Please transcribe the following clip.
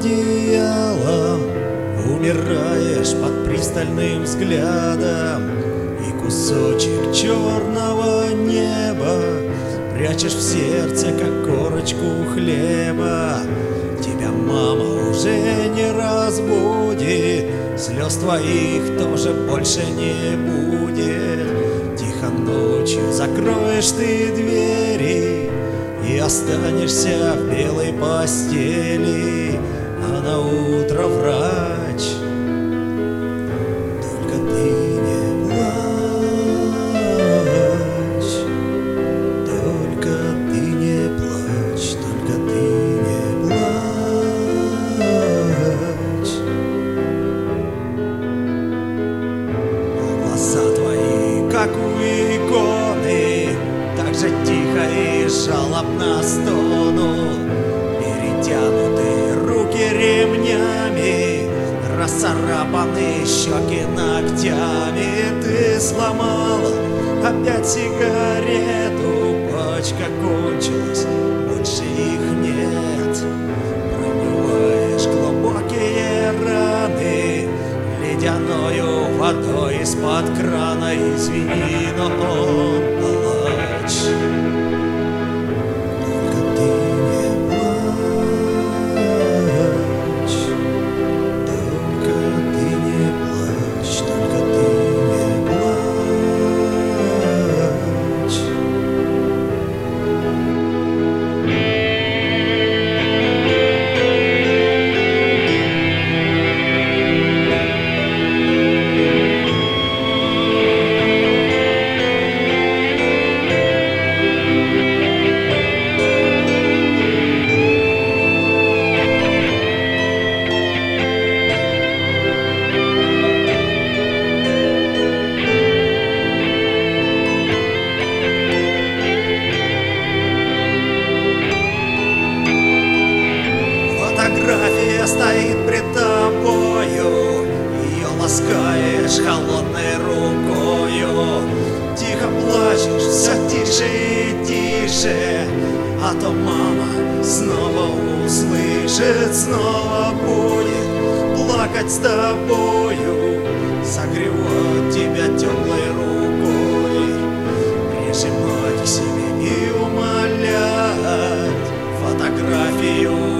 одеялом, умираешь под пристальным взглядом, и кусочек черного неба прячешь в сердце, как корочку хлеба. Тебя мама уже не разбудит, слез твоих тоже больше не будет. Тихо ночью закроешь ты двери и останешься в белой постели, а на утро врач: только ты не плачь, только ты не плачь, только ты не плачь. Глаза твои, как у иконы, так же тихо и жалобно стонут. Перетянуты руки ремнями, расцарапаны щеки ногтями. Ты сломала опять сигарету, пачка кончилась, больше их нет. Промываешь глубокие раны ледяною водой из-под крана. Извини, но он палач. Только ты не плачь, только ты не плачь, только ты не плачь. Фотография стоит пред тобою, ее ласкаешь холодной рукою. Тихо плачешь, все тише и тише, а то мама снова услышит, снова будет плакать с тобою, согревать тебя теплой рукой, прижимать к себе и умолять. Фотографию